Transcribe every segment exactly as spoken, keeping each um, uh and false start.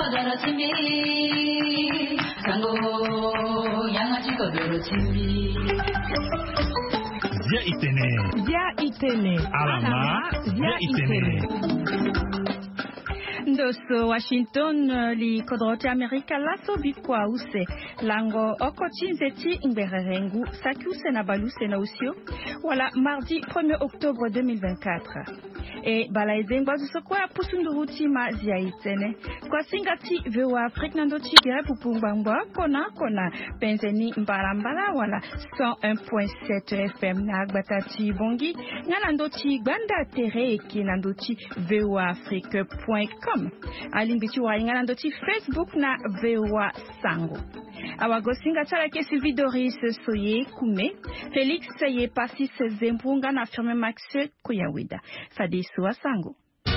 kodoro chimbi sango yangachi kodoro chimbi Zia itene Zia itene Alama Zia itene Ndoso Washington li kodrote Amerika laso bikwa use lango oko chinzeti ngbererengu sakuse na baluse na usio wala mardi premier octobre deux mille vingt-quatre e balaizengwa zusokwa pusunduruti ma zia itene kwa singati vewa Afrique nando chigere pupungbangwa kona kona penzeni mbalambala wala cent un point sept F M na agbatati bongi ngana ndo chi gbanda tere eki nando chi vewa afrique point com alimbiti wa ingana ndo chi Facebook na vewa sango awagosinga tala kesi Vidoris soye kume Felix ye pasi sezempunga na firme Max Kuyawida fadisu wa sango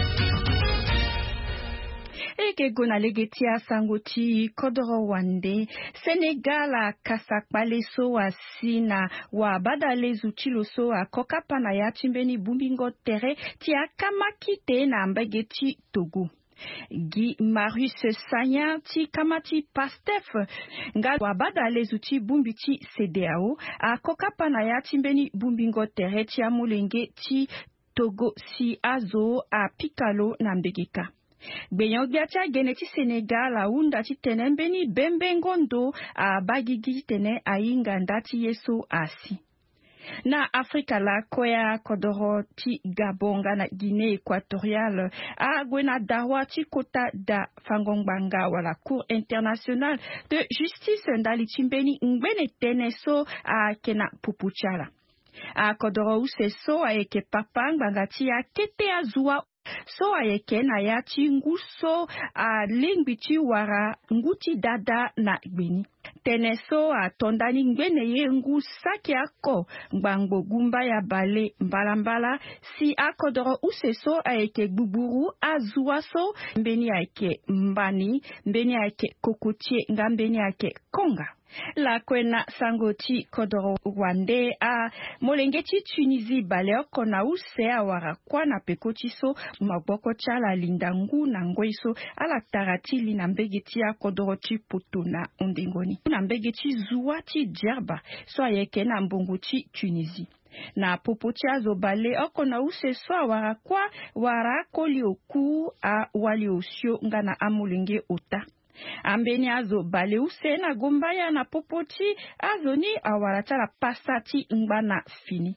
Eke gona legetia sangoti kodoro wande Senegal kasakpa leso wa sina wa bada lezu chiloso wa kokapa na ya chimbeni bumbingo tere tia kamakite na mbegeti Togo. Guy Marius Sanya ti kamati pastef nga wabada lezuti bumbiti C D A O a kokapa na ya chimbeni bumbingo tere tia mulenge ti Togo si azo a pikalo na mbegeka. Beyon biacha geneti Senegal a unda ti tene mbeni bembengondo a bagigi tene a inganda ti yeso asi. Na Afrika la koya kodoro ti Gabonga na Guinée équatoriale a gwena dawa ti kota da fangongbanga wala Cour internationale de justice ndali chimbeni ngbene tene so a kena pupuchala. A kodoro use so a eke papa ngbanga ti a kete azua so ayeke na ya chi nguso a lingbichi wara nguti dada na gbeni. Teneso a tondani ngbene ye ngu saki ako ngbango gumba ya bale mbalambala si akodoro useso ayeke gbuburu azua so mbeni ayeke mbani mbeni ayeke kokotie nga mbeni ayeke konga. La kwena sangoti kodoro wande a molengeti Tunisie bale kona use awara kwa na pekoti so magboko chala lindangu na ngweso ala taratili na mbegeti ya kodoro ti potona ondingoni na mbegeti zuati djerba so ayeke na mbonguti Tunisie. Na popoti azo bale okona use so awara kwa wara koli oku a wali osio nga na amolenge ota. Ambeni azo bale use na gombaya na popoti azo ni awaratala pasati ngbana fini.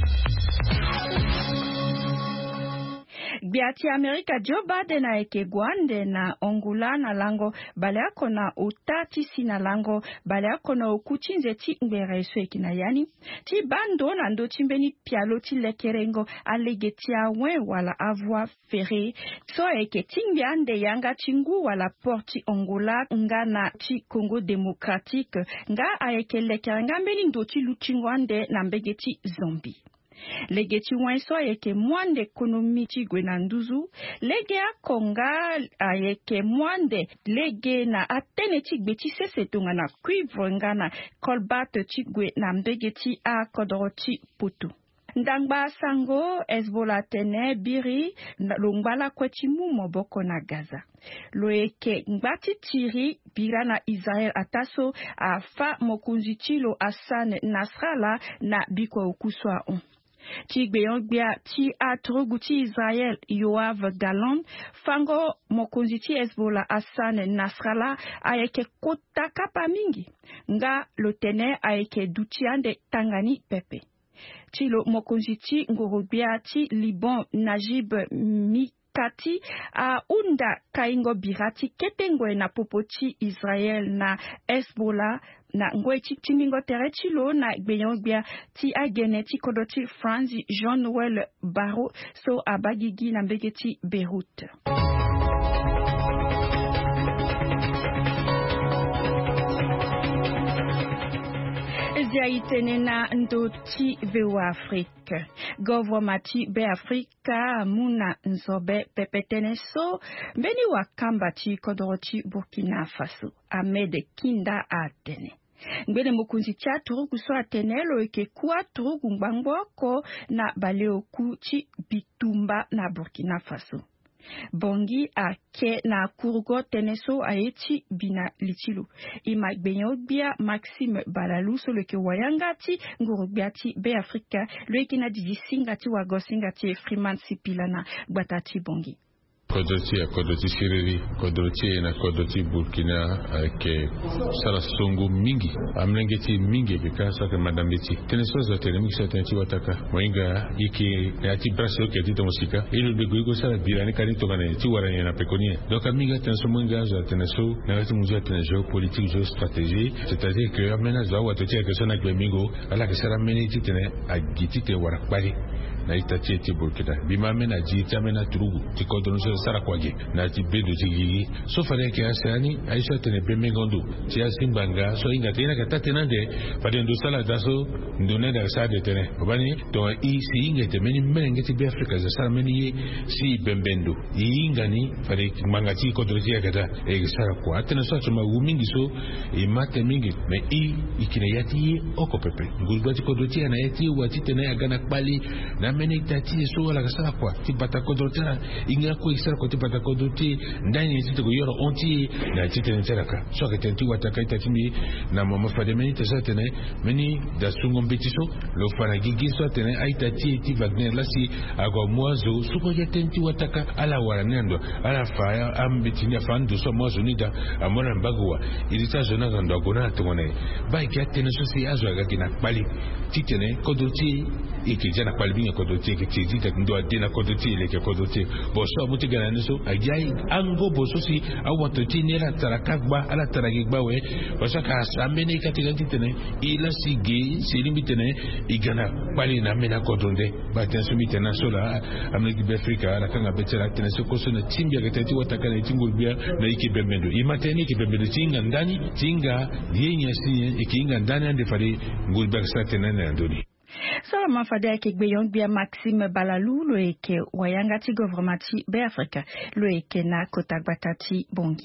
Biati Amerika Joe Biden na eke gwande na ongula na lango bale akona utati si na lango bale akona okuchinze ti ngbere so ekina yani ti bando na ndo chimbeni pialo ti lekerengo alegeti awen wala avoi ferré so eke tingbiande yanga chingu wala porti ongola nga na ti Congo démocratique nga aeke lekerenga mbeni ndo ti luchingwande na mbegeti Zambie. Legeti wenso ayeke mwande ekonomi ti gwena nduzu, lege a konga ayeke mwande lege na atene ti gbe ti sese tonga na cuivre nga na kolbat ti gwe na mbege ti a kodoro ti poto. Ndangba sango Hezbollah tene biri longbala kweti mu moboko na Gaza. Loeke ngbati tiri bira na Israel ataso a fa mokunzi chilo Hassan Nasrallah na bikwa okuswa on. Ti gbeyon ti atrugu ti Israel Yoav Gallant fango mokonzi ti Hezbollah Hassan Nasrallah ayeke kota kapa mingi nga lotene ayeke dutiande tangani pepe. Ti lo mokonzi ti ngorobia ti Liban Najib Mikati a unda kaingo birati ketengwe na popoti Israel na Hezbollah na ngwe ti timingo tere ti lo na gbeyon gbia ti agene ti kodo ti France Jean-Noël Barrot so abagigi na mbege ti Beirut. Zia itene na ndo ti vewa Afrique. Govomati be Afrika muna nzobe pepetene so mbeni wakamba ti kodoro ti Burkina Faso. Ahmed Kinda atene. Ngbele mokunzi tia turugu so atenelo eke kuwa turugu ngbangwoko na bale oku ti bitumba na Burkina Faso. Bongi a ke na kurgo teneso a eti bina litilu. Ima gbenyogbia Maxime Balalu so leke wayangati ngurugbiati be Afrika leke na dizisingati wagosingati Freeman Sipilana gbatati Bongi. Kodoti a Kodoti Siriri, Kodoti na Kodoti Burkina ke sala songo mingi amlengeti mingi bikasa ke madame Beti teneso za telemiki sa tenati wataka moinga iki ati braso ke dito musika ilu de guigo sala birani kari to kana ti warani na pekonie donc amiga teneso moinga za teneso na ati muja teneso politique jo stratégie c'est-à-dire que amena za watoti ke sana gbemingo ala ke sala meniti tene agiti te warakbari na itati ti Burkina bima mena jita mena trugu ti kodron sara kwage na ti bedo ti gigi so fare ke asani aisha tene bemengondo ti asimbanga so inga tena ka tatenande fade ndo sala daso ndone da sa de tene obani to i si inga te meni menenge ti be Afrika za sara meni si bembendo inga ni fade mangati kodron ti akata e sara kwa tena so chuma umingi so e mate mingi me i ikine yati okopepe ngulbati kodron ti na yati wati tene agana kbali na meni tati so la sara kwa ti bata kodron tena inga ko isara ko ti bata kodron ti ndani ti to yoro onti na ti tene teraka so ka tenti wataka itati mi na mama fade meni tesa tene meni da sungo mbetiso lo fara gigi so tene aitati ti Wagner la si ago mwazo suko ya tenti wataka ala wala nendo ala faya ambetinya fandu so mwazo nida amona mbagwa ilita zona gando gona tongone ba ki atene so si azo ga kina bali ti tene kodoti ikijana bali binga kodoti ke ti ti ndo adena kodoti le ke kodoti bo so muti gana niso ajai ango bo so si awato ti nera tarakagba ala taragigba we osaka sambene katika ti tene ila sige silimbi tene igana bali na mena kodonde ba tenso mi tena sola amniki be Afrika la kanga betela tene so ko so na timbia ketati wataka na tingulbia na ikibemendo imateni ikibemendo tinga ndani tinga yenya si ikinga ndani ande fari ngulbia sa tena na ndoni. Sala mafade ake gbeyon bia Maxime Balalu lo eke wayangati governmenti be Afrika lo eke na kotakbatati Bongi.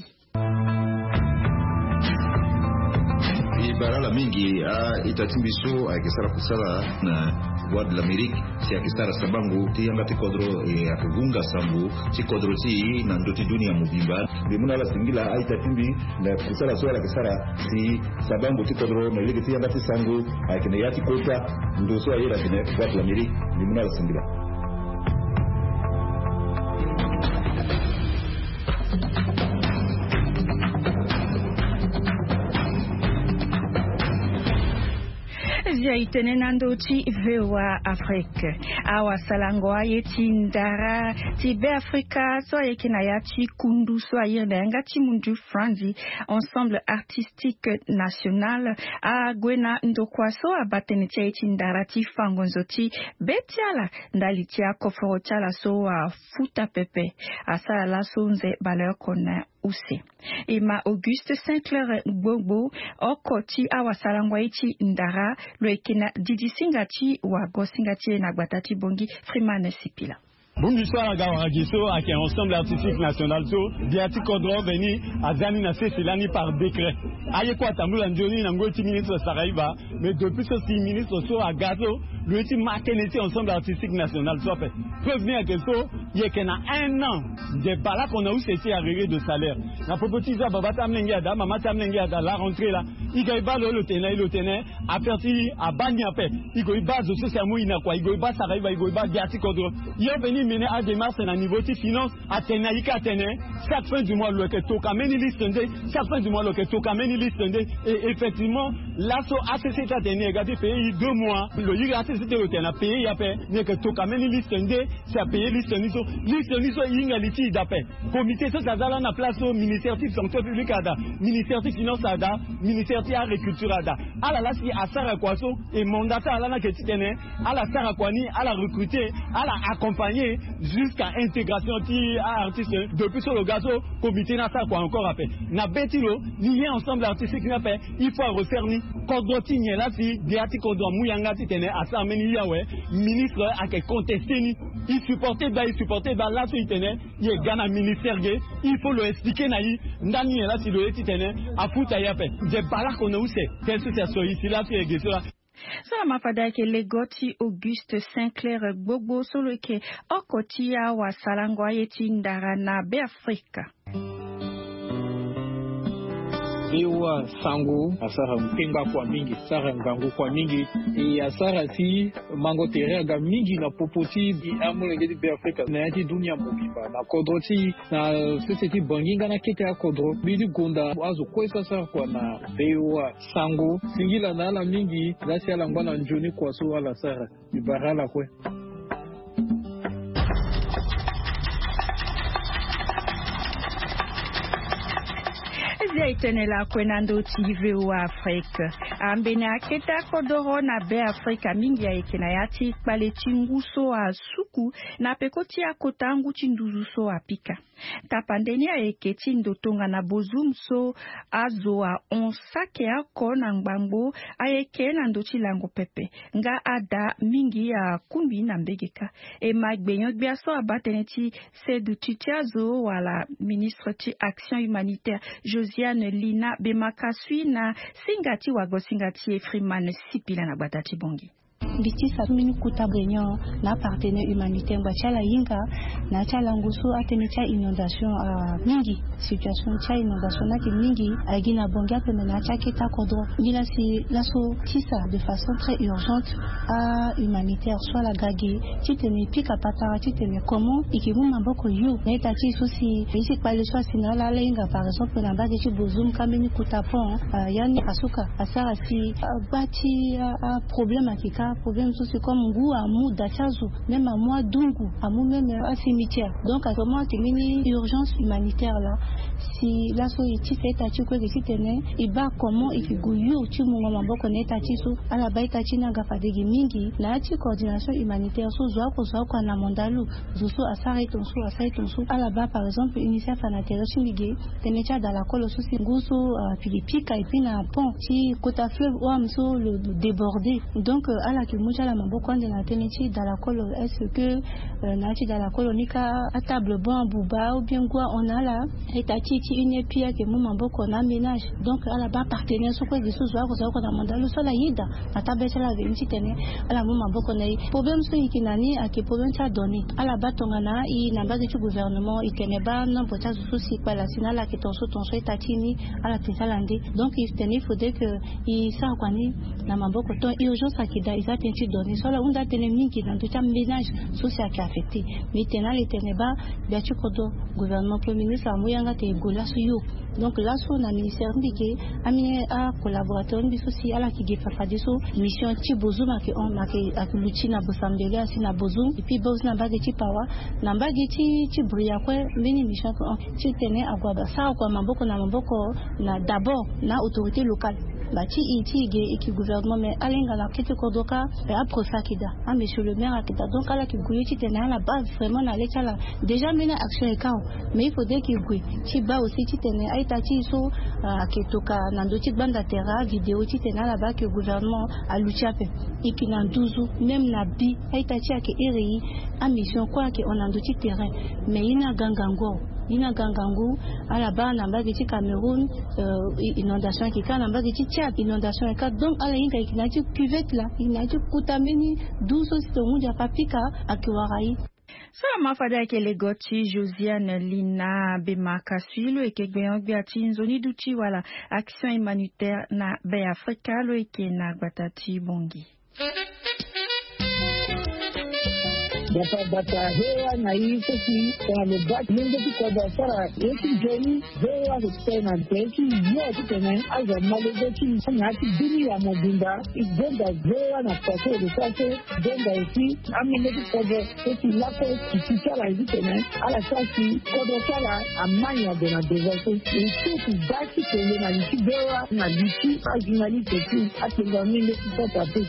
Barala mingi a itatimbiso akisara kusala na Voix de l'Amérique si akisara sabangu ti yanga ti kodro e akugunga sambu ti kodro ti na ndoti dunia mubimba bimuna la singila a itatimbi na kusala so la kisara si sabangu ti kodro na ile ti yanga ti sangu akine yati kota ndo so ayira kine Voix de l'Amérique bimuna la singila. Itene nandochi vewa Afrique awa salango ayeti ndara ti be Afrika so yekina yati kundu so ayirdenga ti mundu franzi ensemble artistique national a gwena ndokwa so abatene ti ayeti ndara ti fangonzo ti betiala ndali ti akoforo tiala so a futa pepe asa la so nze baleur kona use Ima Auguste Saint-Clair Gbogbo okoti awa salangwa iti ndara lo ekena didi singati wa go singati na gbatati Bongi Freeman Sipila. Bungi soa ga waragiso ake ensemble artistique national so biati kodro beni azani na sesilani par décret. Aye kwa tambula njoni na ngoti ministre Saraiba mais depuis ce six ministre so agazo le ti makeneti ensemble artistique national so fait. Prévenir que so yekena un an de bala qu'on a eu c'était arrivé de salaire. Na popotiza babata mnengi ada mama tamnengi ada la rentrée là. Igaiba lo tena lo tena aperti a banya pe. Igoiba zo social mo ina kwa igoiba Saraiba igoiba biati kodro. Yo beni mener à démarche à niveau de finance à Tenaïka Tene chaque fin du mois le que toka meni liste chaque fin du mois le que toka meni liste et effectivement l'asso A C C T Tene regardez payer deux mois le yiga A C C T le Tene payer ya paix ne que toka meni liste c'est à payer liste niso liste niso yinga liti d'appel comité ça ça na place au ministère de santé publique ada ministère de finance ada ministère de agriculture ada ala la si asara kwaso et mandata ala na que Tene ala sara kwani ala recruter ala accompagner jusqu'à intégration ti artiste depuis sur le gazon comité na ça quoi encore après na betilo lié ensemble artistique na fait il faut refaire ni kodoti ni là si biati kodwa muyanga ti tene asa meni yawe ministre a que contester ni il supportait ba il supportait ba là so tene il gana ministère il faut le expliquer na yi ndani là si le ti tene a futa ya fait je bala qu'on a où c'est qu'est-ce que c'est so ici là c'est Salama fada ke legoti Auguste Sinclair Gbogbo solo ke okoti ya wa salangwa yeti ndara na be Afrika. Iwa sango asara mpemba kwa mingi sara ngangu kwa mingi e asara si mango terega mingi na popoti di amulenge di be Afrika na yati dunia mobimba na kodroti na society banginga na kete ya kodro bidi gonda azo kwesa sara kwa na bewa sango singila na ala mingi lasi ala ngwana njoni kwa so ala sara ibarala kwe. Itenela kwenando T V wa Afrika ambena keta kodoro na be Afrika mingi ya ekena yati kpale tinguso a suku na pekoti ya kotangu tinduzuso a pika tapandeni ya eketi ndotonga na bozumso azo a onsake ya kona ngbambo a ekena ndochi lango pepe nga ada mingi ya kumbi na mbegeka e magbenyo gbiaso abateneti sedu titiazo wala ministre ti action humanitaire Josiane Lina Bemakasui na singati wago singati Freeman Sipila na batati bongi. Biti samini kutabrenyo na partenaire humanitaire bachala yinga na chala nguso atemecha inondation a mingi situation cha inondation na mingi agina bonga pe na chake ta kodro bila si laso tisa de façon très urgente à humanitaire soit la gage titene pika patara titene comment ikimu maboko yu na tati sosi isi pale soit sinala lenga par exemple na base ci bozum kameni kutapon yani asuka asara si bati a problème akika problème c'est comme ngou amu dachazo même à moi dungu amu même à cimetière donc à ce moment terminer urgence humanitaire là si la so iti fait tati ko que titene et ba comment il guyu tu mu maboko na tati so ala ba tati na gafadegi mingi na ti coordination humanitaire so zo ko zo ko na mondalu zo so asara itonso asara itonso ala ba par exemple UNICEF na terreau migi tenecha dans la colo so singuso pilipika et puis na pont ti kota fleuve ou amso le déborder donc ala ki mucha la maboko de la tenechi dans la colo est-ce que na ti dans la colonica à table bon buba ou bien quoi on a là et tati ti une pia que mu maboko na ménage donc ala ba partenaire so ko so zo ko zo ko na mondalu so la yida na tabeta la venti tene ala mu maboko na problème so ikinani a ke problème ta donné ala ba tongana i na base du gouvernement i kene ba non pota so si pa la sinala ke ton so ton so tatini ala tisalande donc il tenait faudrait que i sa kwani na maboko ton urgence akida isa tenti donné so la unda tene mingi na tout ménage social qui affecté mais tena les teneba bia tu kodo gouvernement premier ministre amuyanga te gola so yo donc là so na ministère mbike amine a collaborateur mbiso si ala ki gefa fadiso mission ti bozuma ke on make akuluchi na bosambele asi na bozum et puis boz na bage ti pawa na bage ti ti bria kwe mini mission ko ti tene agwa ba sa kwa maboko na maboko na d'abord na autorité locale bati iti ge iki gouvernement mais alenga la kete kodoka et après ça kida ah monsieur le maire akida donc ala ki guye ti tene la base vraiment na lecha la déjà mena action e kao mais il faudrait qu'il guye ti ba aussi ti tene ai tati so aketoka na ndoti banda terra vidéo ti tene la ba que gouvernement a lucha pe iki na douze même na bi ai tati ake eri a mission quoi que on a ndoti terrain mais ina gangango ina gangangu ala ba na ba ti Cameroun inondation ki kana ba ti Tchad inondation ka donc ala inga ikinati cuvette là inati kutameni douze so munja papika akiwarai. Salama fada ke legoti Josiane Lina Bemakasui lo eke gbeyon gbeati nzoni duchi wala action humanitaire na be Afrika lo eke na gbatati bongi. Bata bata hewa na hii sisi kwa lebaki mungu kwa basara yeki jeni hewa kutena teki yote tena aza malebeki nyati dini ya mobimba igonda hewa na paso de paso gonga esi amene kwa esi lako kichara hizi tena ala sasi kwa sala amanya de na devoto esi baki tele na liki hewa na liki ajinali teki atenga mimi kwa tapu.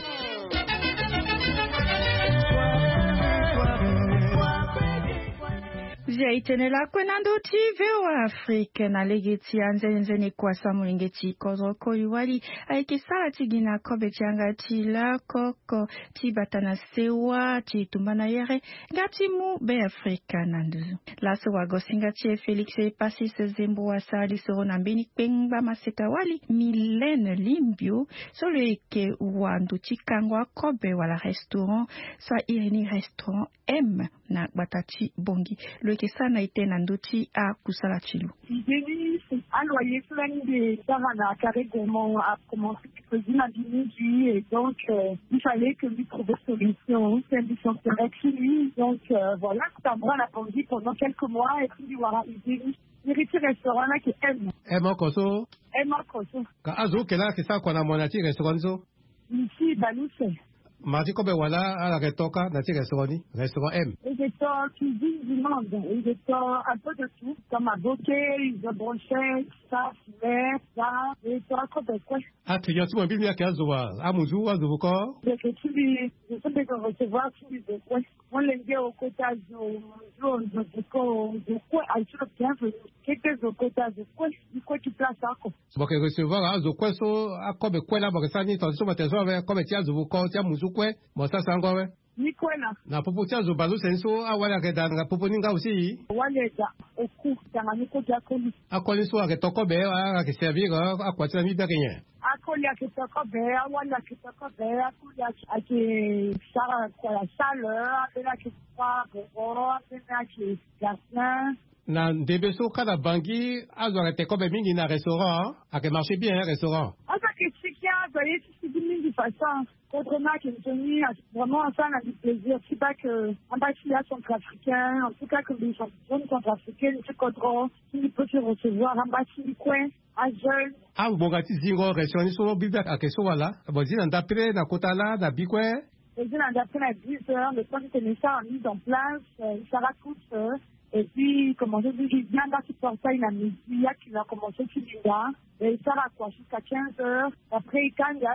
Jaitenela kwenando ti veo Afrika na legeti anzenzene kwa samulingeti kozro koiwali aike sala tigina kobe changa tila koko tibatana sewa titumbana yere gati mu be Afrika nandu laso wagosinga tie Felix e pasi se zembo wasali soro na beni pengba maseka wali Milene Limbio solo eke wandu tikangwa kobe wala restaurant sa irini restaurant M na batati bongi le kesa na ite na nduti a kusala chilu. Idélie, c'est un loyer plein de Sarana, Carré Gourmand a commencé à cuisiner à midi et donc euh, il fallait que lui trouve une solution. C'est un dispensaire chez lui. Donc euh, voilà, c'est un bras la bandit pendant quelques mois et puis il y aura Idélie. Il y a un restaurant là qui aime. Aime encore ça? Aime encore ça. Quand Azo, quel est ça qu'on a mon attiré restaurant ça? Ici, Balousse. Mardi kobe wala ala retoka na ti restaurant ni restaurant M. Ils étaient cuisine du monde. Ils étaient un peu de tout, comme à bokeh, ils ont broché, ça, filet, ça, et ils sont comme quoi. Ah, tu as tu m'as bien mis à quinze jours. À Mouzou, à Zoukor. Je sais que tu lui, je sais que recevoir tu lui de quoi. On l'aime au côté de Mouzou, de quoi, de quoi, à sur le bien, quelques au côté de quoi, du quoi tu places à quoi. Bon, que recevoir à Zoukor, so, à comme quoi là, bon, ça ni ton sur ma trésor, comme tu as Zoukor, tu as Mouzou quoi, bon, ça c'est encore. Ni quoi là? Na popo tia zo bazo senso a wala ke dan na popo ninga aussi. Wale da oku tanga ni ko ja koli. A koli so a ke toko be a ke servir a kwa tia mi da kenye. A koli a ke toko be a wala ke toko be a koli a ke sara kwa la salle a be la ke kwa boro a be la ke gasna. Na ndebe so kada bangi a zo ke toko be mingi na restaurant a ke marché bien restaurant. A ça que chikia doit être si bien de façon. Autrement qui est tenu vraiment ça a du plaisir. C'est pas que en bas il y a centrafricain, en tout cas que les gens centrafricains, c'est contrôle, qui peut se recevoir en bas du coin, à jeune. Ah, bon, gati zingo restaurant so bibia a keso wala. Bon, zina ndapre na kotala na bikwe. Zina ndapre na dix heures, le temps que ça a mis en place, ça raconte. Et puis, comment je dis, il vient là qui portait une amie, il y a qui a commencé sur l'Inda, et ça a quoi jusqu'à quinze heures. Après, quand il y a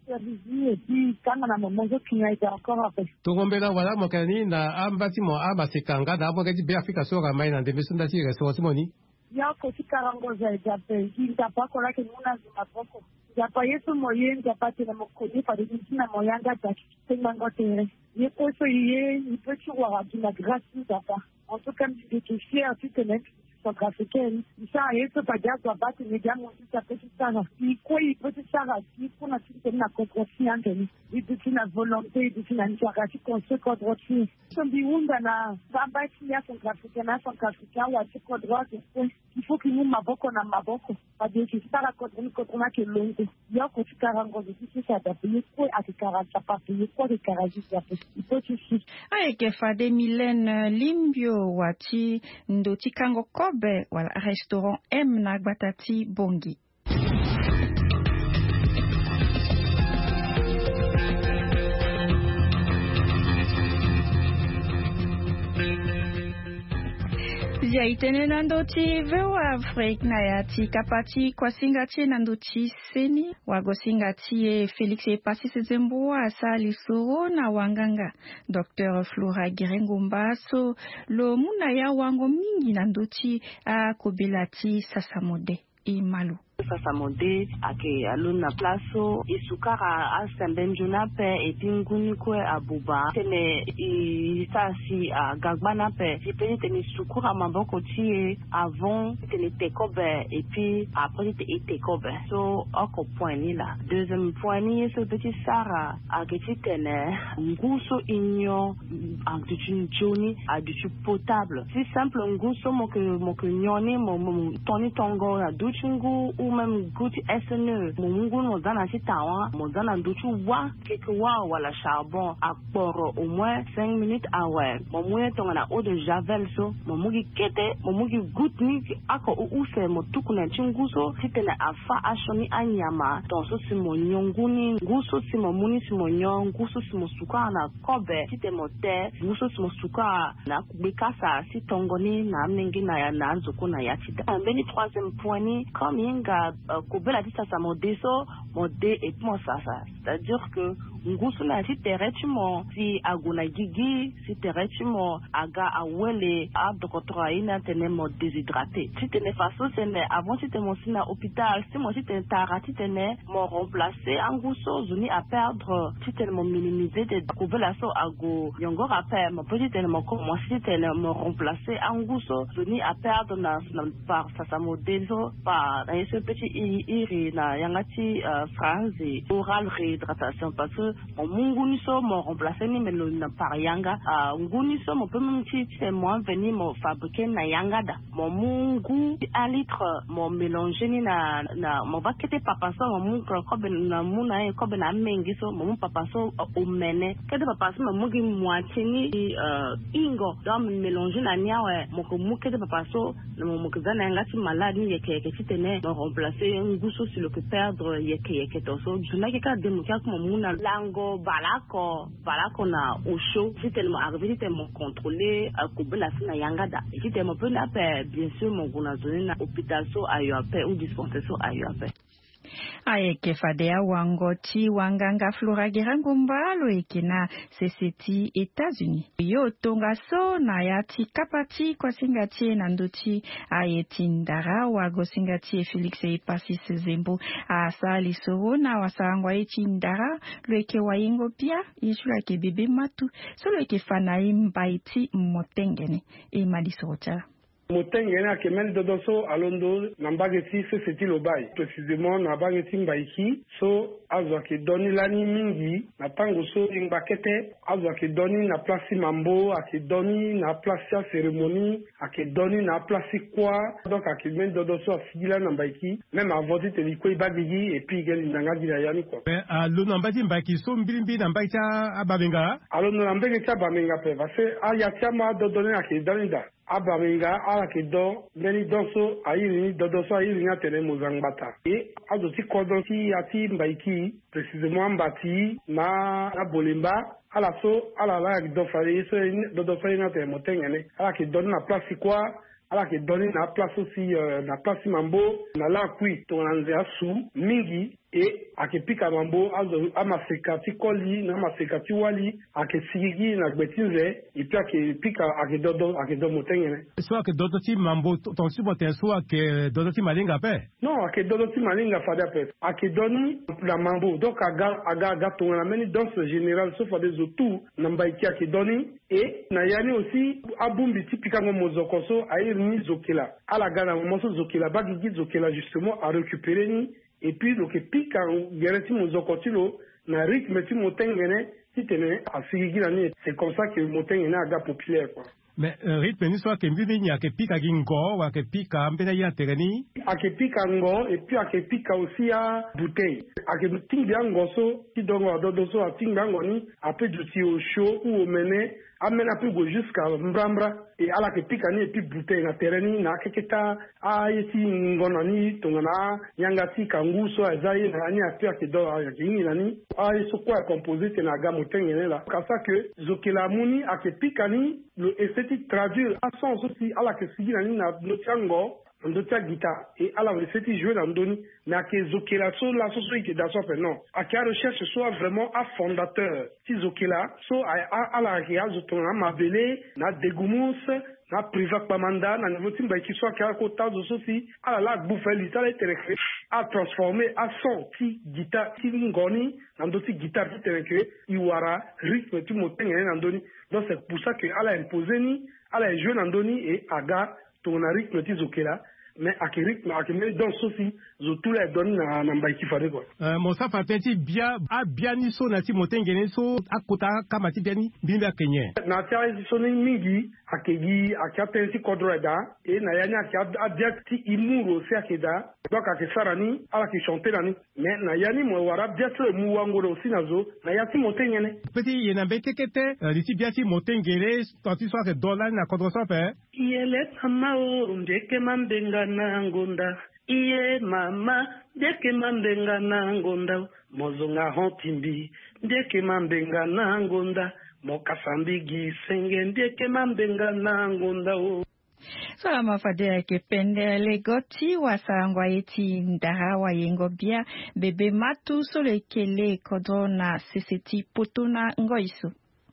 et puis quand on a moment qui a été encore après. Togombela wala mokani na ambati mo aba sekanga da bo gati be Afrika so ga mai na ndebe sunda ti restaurant moni. Ya ko ti karango za ja pe ki ta pa ko la ke muna zima poko. Ya pa yeso moyen ja pa te na mokoni pa de ti na moyanga ta te mango tere. Ye ko so ye ni peut tu voir de la grâce da pa. En tout cas tu te fier tu te mets centrafricaine. Ça est ce pas dire doit battre les gars mon ça peut ça. Il quoi il peut ça il faut na tu na contre-fiant. Il peut la volonté de la interaction qu'on se contre-fiant. Son biunda na baba ya centrafricaine na centrafricain wa tu contre il faut que nous maboko na maboko. Pas de que ça la contre contre na que longo. Ya ko tu karango de tu ça da payer quoi à quarante pas payer quoi de quarante ça peut. Il faut tu si. Aye ke fade Milene Limbio wati ndoti kango kobe wala restaurant M na batati bongi. Jaitene nandoti veo Afrika na yati kapati kwa singati nandoti seni wago singati e Felix e pasi sezembo asali soro na wanganga Docteur Flora Girengumbaso lo muna ya wango mingi nandoti a kobelati sasamode imalu. Sasamode ake aluna plaso isukara asembenjuna pe epinguni kwe abuba tene isasi a gagbana pe ipeni teni sukura maboko tie avant teni tekobe et puis après te tekobe so oko point ni la deuxième point ni ce petit sara aketi tene nguso inyo akutuni joni a du potable si simple nguso moke moke nyoni mo toni tongo a duchungu ou même goût S N E mungu mozana sitawa mozana nduchu wa keke wa wala charbon à port au moins cinq minutes à ouais momuye tongana eau de javel so momugi kete momugi goût ni ako ou se motukuna chinguso sitena afa ashoni anyama tonso simo nyonguni nguso simo muni simo nyong nguso simo suka na kobe sitemote nguso simo suka na kubikasa sitongoni na mningi na ya na nzuko na yachida mbeni troisième point ni comme yenga kubela dit ça ça mon déso mon dé et moi ça ça c'est à dire que ngusu na si terechimo si aguna gigi si terechimo aga awele abdokotora ina tene mo déshydraté si tene faso sene avant si tene mo sina hôpital si mo si tene tara si tene mo remplacer anguso zuni à perdre si tene mo minimiser de kubela so ago yongo rappel mo petit tene mo commencer tene mo remplacer anguso zuni à perdre na na par ça ça modèle par dans ce petit iri na yangati phrase oral réhydratation parce que mon munguni so mo remplacer ni melo na par yanga nguni so mo peut même si c'est moi venir mo fabriquer na yanga da mon mungu un litre mo mélanger ni na na mo va kete papa so mo mungu ko ben na muna ko ben amengi so mo papa so o mene kete papa so mo mugi moitié ni ingo donc mélanger na niawe mo ko mu kete papa so mo mo kazana ngati malade ni yeke yeke titene mo remplacer nguso sur le que perdre yeke yeke to so juna ke ka demu ka mo muna lango balako balako na au chaud si tellement arrivé tellement contrôlé ko bela sina yanga da si tellement peu na pe bien sûr mon guna zone na hôpital so ayo pe ou dispensaire so ayo pe ayeke fadea wangoti wanganga Flora Gerangomba ekena C C T États-Unis yo tonga so na yati kapati kwa singati na ndoti ayetindara wago singati Felix Epasi Zembo asali so na wasangwa etindara lweke waingo pia yishula ke bebe matu so lweke fanai mbaiti motengene e madisocha Motengene a kemel dodoso alondo nambageti se seti lobai précisément nambageti mbaiki so azwa ke doni lani mingi na tango so imbakete azwa ke doni na plasi mambo ake doni na plasi ya cérémonie ake doni na plasi kwa donc ake men dodoso asigila nambaiki même avant de te liko ibagigi et puis gel ndanga dira yani quoi mais alo nambati mbaki so mbilimbi nambaiki ababenga alo nambageti ababenga pe parce que ayatia ma dodone ake doni da abamenga ala ke do meni doso ayiri dodoso ayiri nga tene mozangbata et azoti kodoti ati mbaiki précisément mbati na abolemba ala so ala la do fari so dodo fari na tene motengene ala ke don na place quoi ala ke doni na place aussi uh, na place mambo na la kui to nanzia su mingi e akipika mambo azo amasekati koli na amasekati wali akesigi na gbetinze et puis akipika akedodo akedo motengene so akedodo ti mambo ton subote so akedodo ti malinga pe non akedodo ti malinga fada pe akedoni la mambo donc aga aga aga to na meni danse générale so fada zo tout na mbaiki akedoni et na yani aussi abumbi ti pika ngo mozoko so ayirni zokela ala gana moso zokela bagigi zokela justement à récupérer ni et puis donc pika gereti mozokotilo na rythme ti motengene ti tene asigigi na ni c'est comme ça que motengene aga populaire quoi mais uh, rythme ni so ke mbibi ni ake pika gingo wa ke pika mbena ya tereni ake pika ngo et puis ake pika aussi à bouteille ake tingi ngo so ti dongo dodo so tingi ngo ni ape duti au chaud ou au mené amena pe go jusqu'à mbrambra et ala ke pika ni et puis bouteille na tereni na keketa a yeti ngona ni tongana yangati kanguso azai na ni ape ake do ya kingi na ni a so quoi composé te na gamo tengene la ka ça que zokela muni ake pika ni le esthétique traduire à sens aussi ala ke sigi na ni na notiango ndotia guitare et ala le fait jouer dans doni na ke zokela so la so so ike da so fe non a ka recherche soit vraiment à fondateur ti zokela so a ala ke a zotona mabele na degumus na privat pamanda na niveau timba qui soit ka ko tazo so si ala la bouffer l'itala était a transformer à son ti guitare ti ngoni na ndoti guitare ti tereke iwara rythme ti motengene na ndoni donc c'est pour ça que ala imposer ni ala jouer na ndoni et aga ton rythme ti zokela mais à quel rythme à quel dans ceci je tout les donne na na mbaiki fare quoi euh mon ça fait petit bien a bien ni so na ti motengene so akota kama ti biani bimba kenye na tia so ni mingi akegi akata ti kodroda et na yani akya diakti imuro si akeda donc akesarani ala ki chanter nani mais na yani mo wara diatre mu wangoro si nazo na yati motengene petit yena betekete diti biati motengene tanti so que dollar na kodro so pe yele amao ndeke mambenga na ngonda iye mama ndeke mambenga na ngonda mozonga hontimbi ndeke mambenga na ngonda mokasambi gisenge ndeke mambenga na ngonda o Salama fadea ke pende legoti wasangwa eti ndaha wa yengo bia bebe matu sole kele kodona sisiti putuna ngoisu.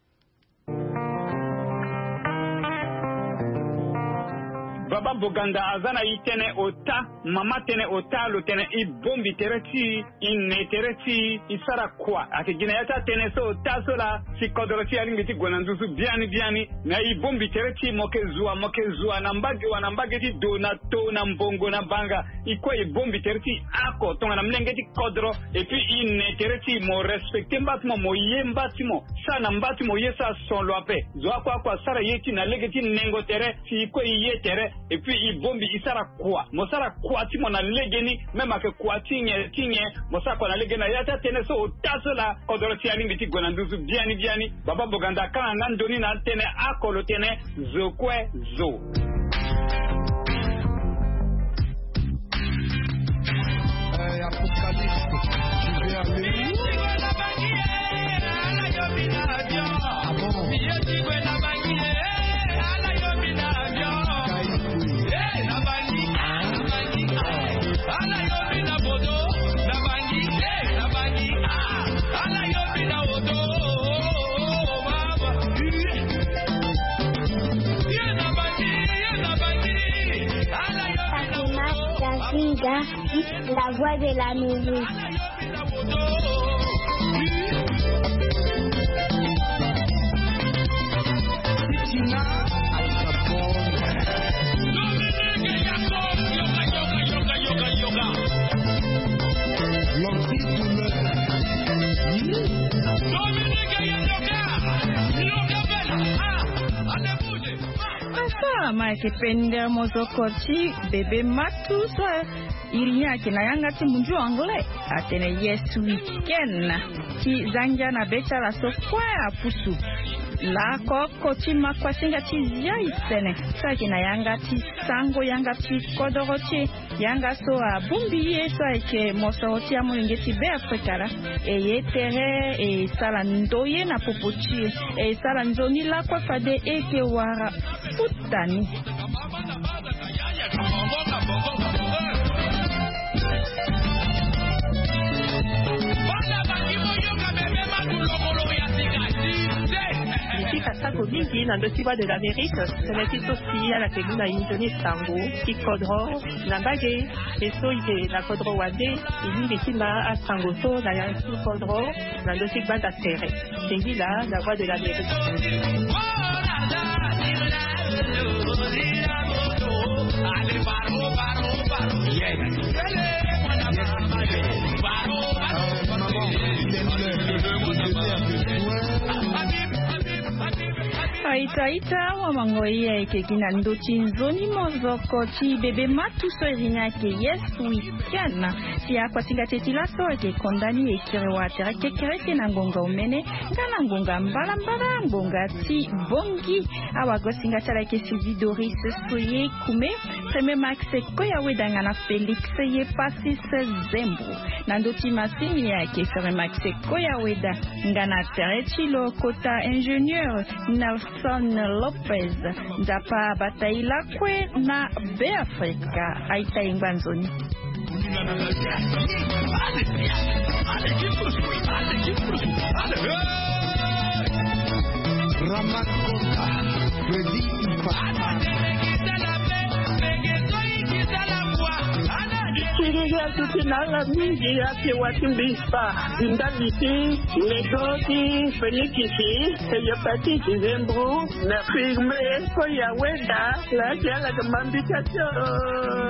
Baba Boganda azana itene ota, mama tene ota, lo tene i bombi tereti, i ne tereti, i sara kwa. Ake gina yata tene so ota so la, si kodorosi alingiti gwanandusu biani biani, na i bombi tereti moke zua, moke zua, nambagi wa nambagi ti do na to na mbongo na banga, i kwa i bombi tereti ako, tonga na mlengeti kodro, e pi i ne tereti mo respecte mbatimo, mo ye mbatimo, sa na mbatimo ye sa son lo ape, zwa kwa kwa sara yeti na legeti nengo tere, si i kwa i ye tere, et puis il bombi isara kwa mosara kwa ti mona legeni même que kwa tinye tinye mosara kwa na legena yata tene so taso la odoro ti ani biti gonanduzu biani biani Baba Boganda kana nandoni na tene akolo tene zokwe zo eh apocalypse je vais aller la voix de la musique. Mike pende mozokoti bebe matu so irinya kina yanga ti munju angle atene yes weekend ti zanja na becha la so kwa apusu la koko ti makwa singa ti zia isene sa kina yanga ti sango yanga ti kodoroche yanga so a bumbiye so eke mosoti amulinge ti be afrikara e yetere e sala ndoye na popochi e sala nzoni la kwa fade eke wara futani Kasako mingi na ndosiba de l'Amérique, seleki sosi ala keguna injoni sango, ki kodro, na bage, eso ite na kodro wade, ili bitima a sango so na yanki kodro, na ndosiba da tere. Tengi la, la voix de l'Amérique. Aita ita wa mangoia eke kina ndochi nzoni mozoko ti bebe matu so irinya ke yes weekend si akwa singa tetila so eke kondani ekire wa tere kekere ke na ngonga umene kana ngonga mbala mbala ngonga ti bongi awa go singa tala ke Sylvie Doris soye kume preme max koya wedanga na Felix ye pasi se zembo na ndoti masini ya ke sere max koya weda ngana tere chilo kota ingénieur Nelson Lopez Ndapa Bataila kwe na Beafrika aita ingbanzoni Ramakota Freddy Kiriya tukinala mingi yake watimbisa indaliti legoti fenikisi eyapatiti zembru na firme ko ya weda la jala kamambika cho